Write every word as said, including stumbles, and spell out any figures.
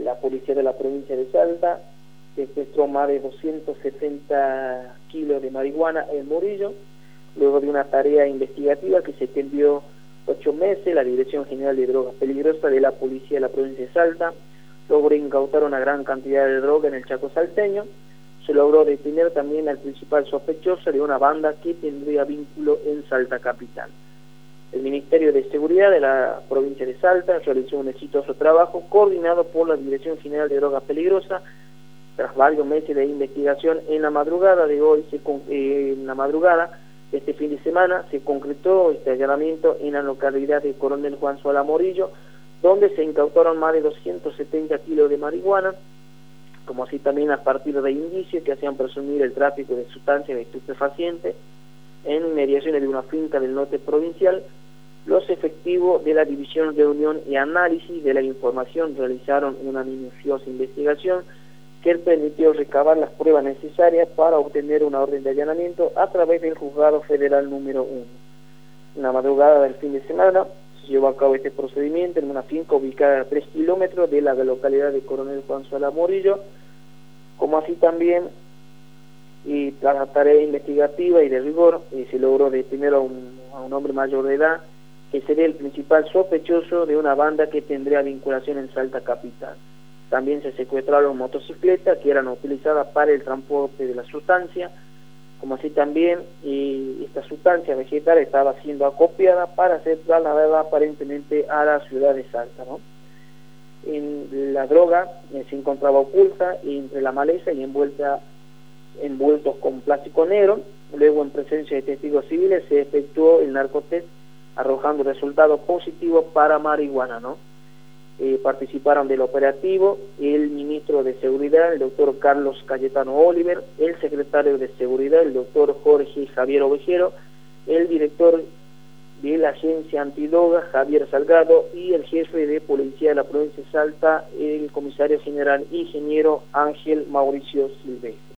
la policía de la provincia de Salta secuestró más de doscientos setenta kilos de marihuana en Murillo, luego de una tarea investigativa que se extendió ocho meses. La Dirección General de Drogas Peligrosas de la Policía de la Provincia de Salta logró incautar una gran cantidad de droga en el Chaco salteño. Se logró detener también al principal sospechoso de una banda que tendría vínculo en Salta capital. El Ministerio de Seguridad de la Provincia de Salta realizó un exitoso trabajo coordinado por la Dirección General de Drogas Peligrosas. Tras varios meses de investigación, en la madrugada de hoy, se, eh, en la madrugada de este fin de semana, se concretó este allanamiento en la localidad de Coronel Juan Sola Morillo, donde se incautaron más de doscientos setenta kilos de marihuana, como así también a partir de indicios que hacían presumir el tráfico de sustancias de estupefacientes en inmediaciones de una finca del norte provincial. Los efectivos de la División de Reunión y Análisis de la Información realizaron una minuciosa investigación que permitió recabar las pruebas necesarias para obtener una orden de allanamiento a través del Juzgado Federal número uno. En la madrugada del fin de semana se llevó a cabo este procedimiento en una finca ubicada a tres kilómetros de la localidad de Coronel Juan Sola Morillo, como así también, y tras la tarea investigativa y de rigor, eh, se logró detener a un, a un hombre mayor de edad, que sería el principal sospechoso de una banda que tendría vinculación en Salta capital. También se secuestraron motocicletas que eran utilizadas para el transporte de la sustancia, como así también y esta sustancia vegetal estaba siendo acopiada para ser trasladada aparentemente a la ciudad de Salta, ¿no? En la droga eh, se encontraba oculta entre la maleza y envuelta envueltos con plástico negro. Luego, en presencia de testigos civiles, se efectuó el narcotest arrojando resultados positivos para marihuana, ¿no? Eh, participaron del operativo el ministro de Seguridad, el doctor Carlos Cayetano Oliver, el secretario de Seguridad, el doctor Jorge Javier Ovejero, el director de la Agencia Antidroga, Javier Salgado, y el jefe de Policía de la Provincia de Salta, el comisario general ingeniero Ángel Mauricio Silvestre.